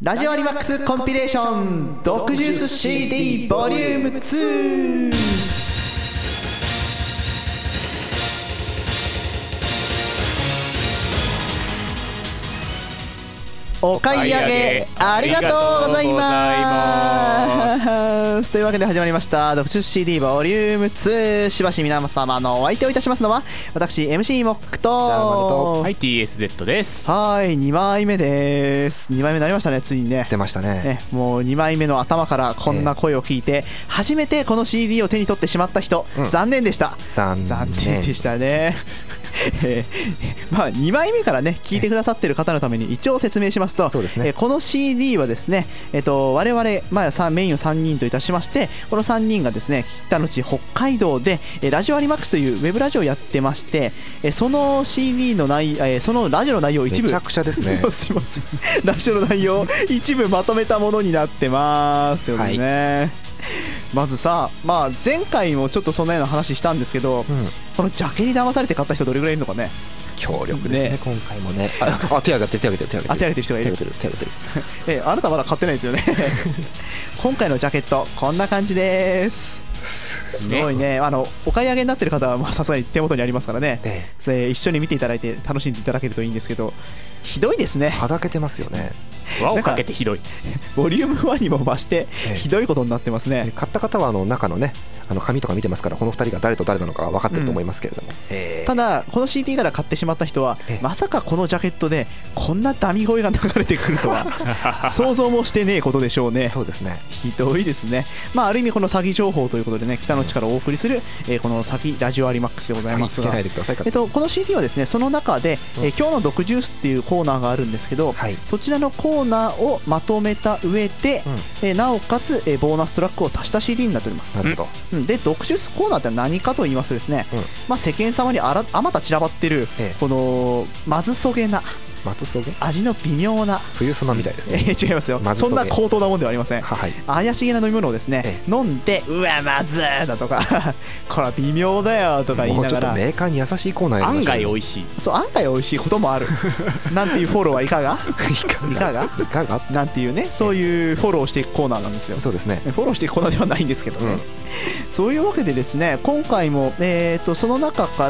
ラジオアリマックスコンピレーション毒ジュース CD ボリューム2。お買い上げありがとうございます。というわけで始まりました毒ジュース CD ボリューム2。しばし皆様のお相手をいたしますのは私 MC モックとはい TSZ です。 はい、2枚目です。2枚目になりましたね、ついにね。 出ましたね。 もう2枚目の頭からこんな声を聞いて、初めてこの CD を手に取ってしまった人、残念でした。 残念でしたね。まあ2枚目からね聞いてくださっている方のために一応説明しますと、 そうですね、 この CD はですね、我々、まあ、メインを3人といたしまして、この3人がですね北の地北海道でラジオアリマックスというウェブラジオをやってまして、その CD のそのラジオの内容を一部めちゃくちゃですねすいませんラジオの内容を一部まとめたものになってますということですね、はい。まずさ、まあ、前回もちょっとそんなような話したんですけど、このジャケに騙されて買った人どれぐらいいるのかね。 強力ですね今回もね。手挙げてる人がいる。 手挙げてるあなたまだ買ってないですよね。今回のジャケットこんな感じです。すごいね。お買い上げになってる方はさすがに手元にありますからね、それ一緒に見ていただいて楽しんでいただけるといいんですけど、ひどいですね。 はだけてますよね。 輪をかけてひどい。 ボリューム1にも増してひどいことになってますね。 買った方は中のね紙とか見てますから、この2人が誰と誰なのか分かってると思いますけれども、 ただこの CD から買ってしまった人は、まさかこのジャケットでこんなダミ声が流れてくるとは想像もしてねえことでしょうね。 そうですね、 ひどいですね。まあある意味この詐欺情報ということでね、北の地からお送りする、この詐欺ラジオアリマックスでございますが、この CD はですね、その中で、今日の毒ジュースっていうコーナーがあるんですけど、そちらのコーナーをまとめた上で、なおかつ、ボーナストラックを足した CD になっております。 なるほど。 で毒ジュースコーナーって何かと言いますとですね、まあ、世間様にあまた散らばってる、このまずそげな味の微妙な冬ソナみたいですね。 違いますよ、そんな高等なもんではありません。怪しげな飲み物をですね、飲んでうわまずーだとかこれは微妙だよとか言いながら、 もうちょっとメーカーに優しいコーナーやりましょう。 案外美味しい。 そう、案外美味しいこともあるなんていうフォローはいかがなんていうね、そういうフォローをしていくコーナーなんですよ。 そうですね、 フォローしていくコーナーではないんですけどね、そういうわけでですね、今回も、その中から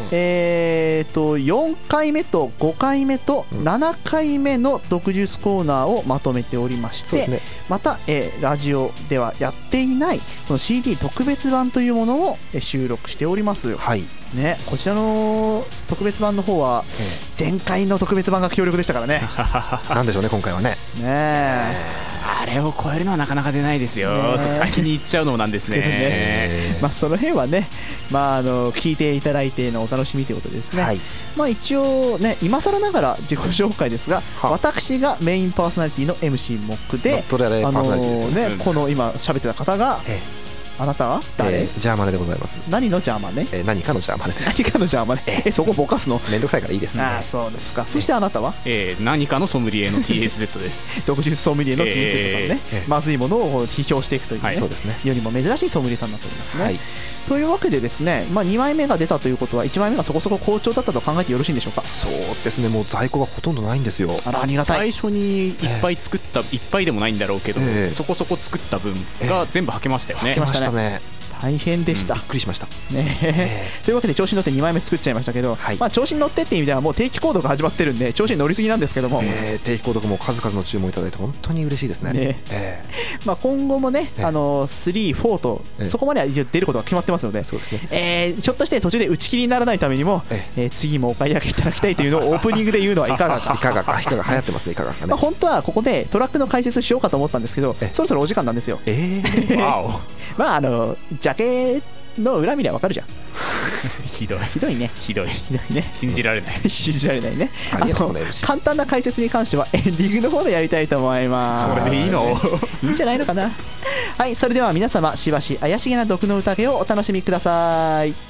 、4回目と5回目と7回目の毒ジュースコーナーをまとめておりまして、また、ラジオではやっていないこの CD 特別版というものを収録しております。ね、こちらの特別版の方は前回の特別版が強力でしたからね。 なんでしょうね今回はね。 あれを超えるのはなかなか出ないですよ。先に言っちゃうのもなんですね。 まあその辺はね、まあ聞いていただいてのお楽しみということですね。まあ一応ね、今更ながら自己紹介ですが、私がメインパーソナリティの MC モックで、この今喋ってた方が、あなたは誰？ ジャーマネでございます。 何のジャーマネ？ 何かのジャーマネです。 何かのジャーマネ？そこぼかすの？ めんどくさいからいいですね。 そうですか。そしてあなたは？ 何かのソムリエの TSZ です。 毒ジュースソムリエの TSZ さんね。まずいものを批評していくというね、よりも珍しいソムリエさんになっておりますね。というわけでですね、まあ2枚目が出たということは1枚目がそこそこ好調だったと考えてよろしいんでしょうか？そうですね、もう在庫がほとんどないんですよ。 ありがたい。 最初にいっぱい作った、いっぱいでもないんだろうけど、そこそこ作った分が全部はけましたよね。 はけましたね。大変でした、 びっくりしましたね。というわけで調子に乗って2枚目作っちゃいましたけど、まあ調子に乗ってっていう意味ではもう定期購読始まってるんで調子に乗りすぎなんですけども、 定期購読も数々の注文いただいて本当に嬉しいですね。 まあ今後もね、3、4とそこまでは一応出ることが決まってますので、 そうですね、 ひょっとして途中で打ち切りにならないためにも、次もお買い上げいただきたいというのをオープニングで言うのはいかがか。 いかが流行ってますね。いかがかね。 本当はここでトラックの解説しようかと思ったんですけど、そろそろお時間なんですよ。まあジャケの裏見りゃわかるじゃん。 ひどいね。 信じられない信じられないね。簡単な解説に関してはエンディングの方でやりたいと思います。 それでいいの？ いいんじゃないのかな。はい、それでは皆様しばし怪しげな毒の宴をお楽しみください。